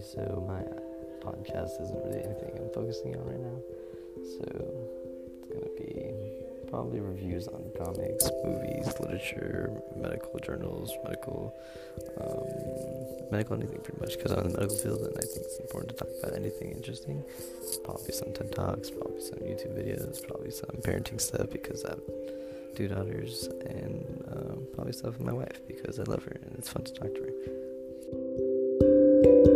so my podcast isn't really anything I'm focusing on right now. So it's gonna be probably reviews on comics, movies, literature, medical journals, medical anything pretty much. Because I'm in the medical field, and I think it's important to talk about anything interesting. Probably some TED Talks, probably some YouTube videos, probably some parenting stuff because I have 2 daughters, and probably stuff with my wife because I love her and it's fun to talk to her.